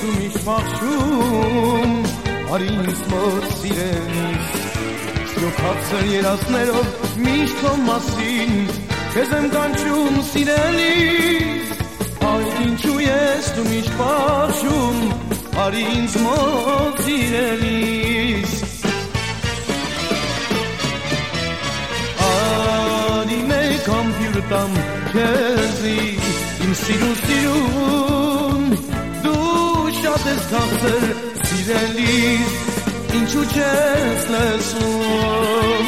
ու միշտ փախչում, արի ինձ մոտ սիրելիս, սյոք հացր երազներով միշտ քո մասին, քեզ եմ կանչում սիրելիս, այդ ինչու ես դու միշտ փախչում, արի ինձ մոտ սիրելիս, արի մեկ ամբյուր տամ քեզի, իմ սիրուն, դու շատ ես քաղցր սիրելիս, ինչու չես լսում,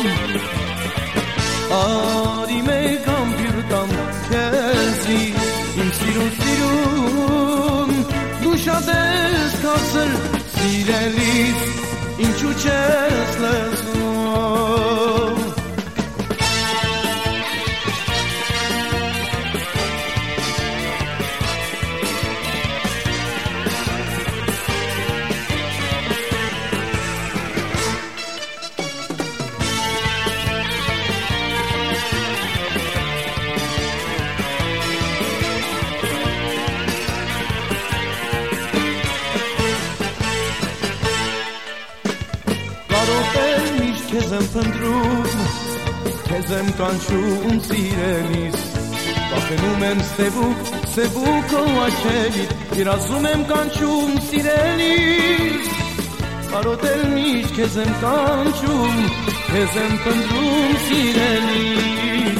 արի մեկ ամբյուր տամ քեզի, իմ սիրուն, դու շատ ես քաղցր սիրելիս, ինչու չես լսում, քեզ եմ փնտրում, քեզ եմ կանչում սիրելիս, վախենում եմ սևուկ քո աչքերից, երազում եմ կանչում սիրելիս, կարոտել միշտ քեզ եմ կանչում, քեզ եմ փնտրում սիրելիս,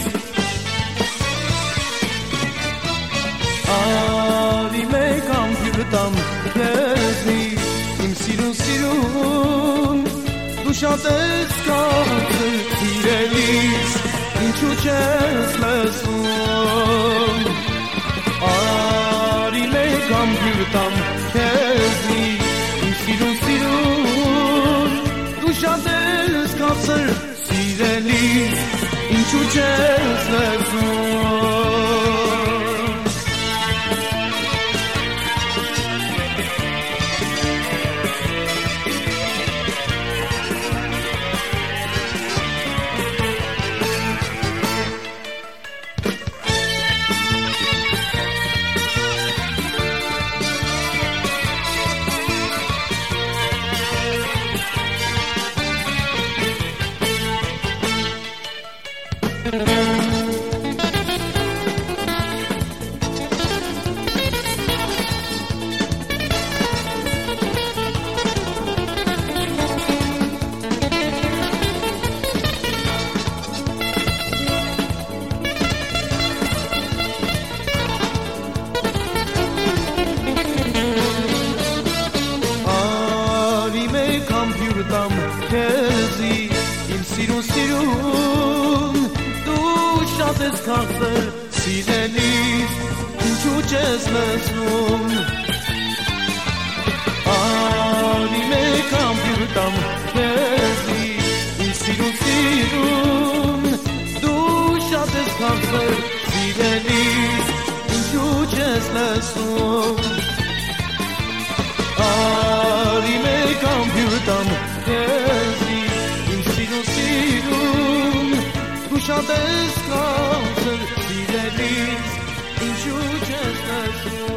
արի մեկ ամբյուր տամ քեզի, իմ սիրուն, դու շատ ես քաղցր սիրելիս, ինչու չես լսում, արի մեկ ամբյուր տամ քեզի, իմ սիրուն, դու շատ ես քաղցր սիրելիս, ինչու չես լսում, տամ քեզի, իմ սիրուն, դու շատ ես քաղցր սիրելիս, ինչու չես լսում, արի մեկ ամբյուր տամ քեզի, իմ սիրուն, դու շատ ես քաղցր սիրելիս, ինչու չես լսում, արի մեկ ամբյուր տամ քեզի, իմ սիրուն, դու շատ ես քաղցր սիրելիս, ինչու չես լսում